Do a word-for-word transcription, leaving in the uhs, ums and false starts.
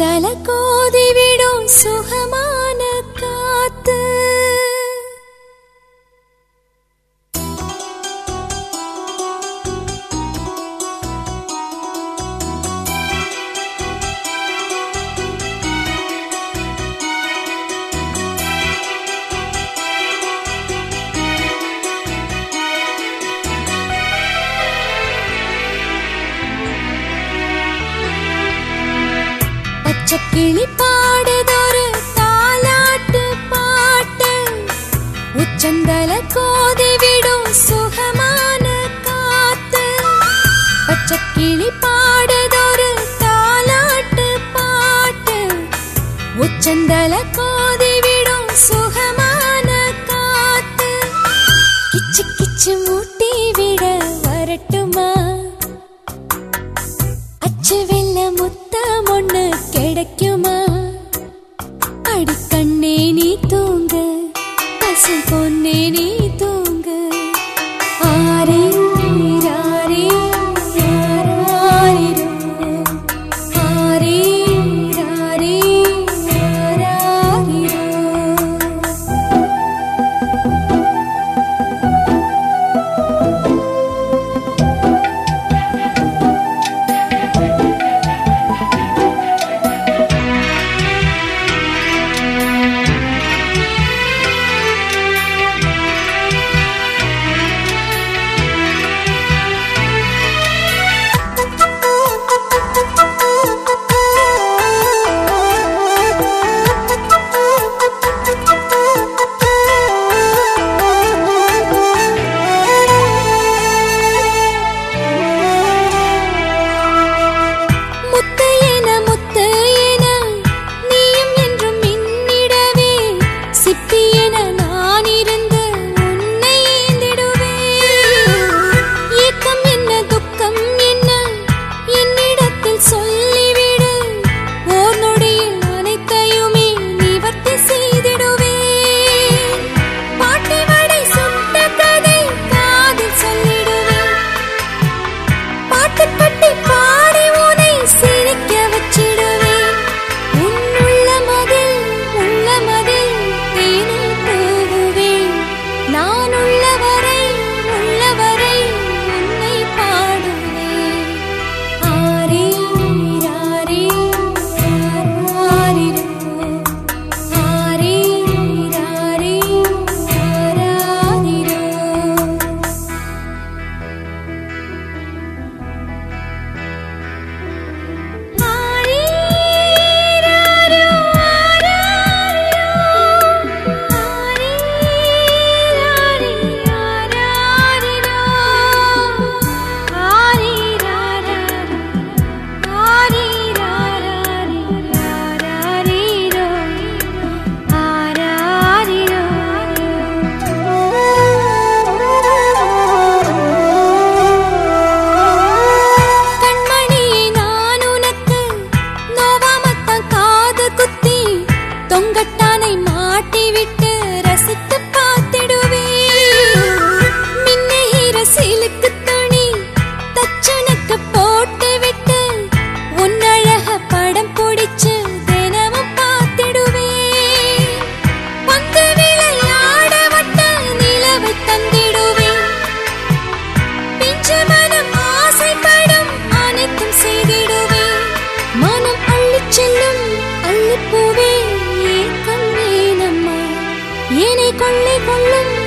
உச்சந்தல கோதி விடும் சுகமான காத்து கிளி பாடுதொரு தாலாட்டு பாட்டு உச்சந்தல கோதி விடும் சுகமான காத்து பச்சை கிளி பாடுதொரு தாலாட்டு பாட்டு உச்சந்தல கோதி விடும் சுகமான காத்து கிச்சு கிச்சு மூட்டி விட வரட்டுமா அச்சு வெள்ள முத்தம் ஒண்ணு கிடைக்குமா அடிக்கண்ணே நீ தூங்க பசு பொன்னே நீ தூங்க ஆரே ராரே ராரே ஆரே ராரே ராரே கொள்ளை கொள்ளும்